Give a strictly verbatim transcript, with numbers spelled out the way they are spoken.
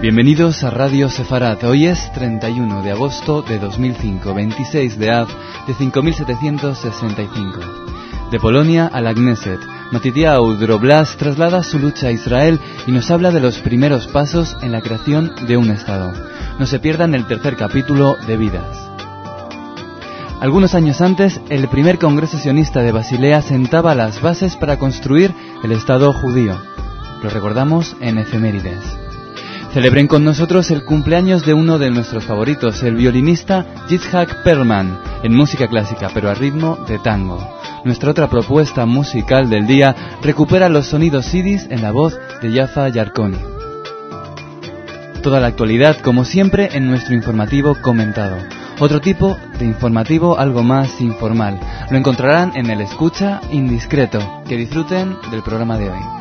Bienvenidos a Radio Sefarat. Hoy es treinta y uno de agosto de dos mil cinco, veintiséis de Av de cinco mil setecientos sesenta y cinco. De Polonia a la Knesset, Matityahu Droblas traslada su lucha a Israel y nos habla de los primeros pasos en la creación de un Estado. No se pierdan el tercer capítulo de Vidas. Algunos años antes, el primer Congreso Sionista de Basilea sentaba las bases para construir el Estado judío. Lo recordamos en Efemérides. Celebren con nosotros el cumpleaños de uno de nuestros favoritos, el violinista Yitzhak Perlman, en música clásica, pero a ritmo de tango. Nuestra otra propuesta musical del día recupera los sonidos yidis en la voz de Yafa Yarkoni. Toda la actualidad, como siempre, en nuestro informativo comentado. Otro tipo de informativo algo más informal. Lo encontrarán en el Escucha Indiscreto. Que disfruten del programa de hoy.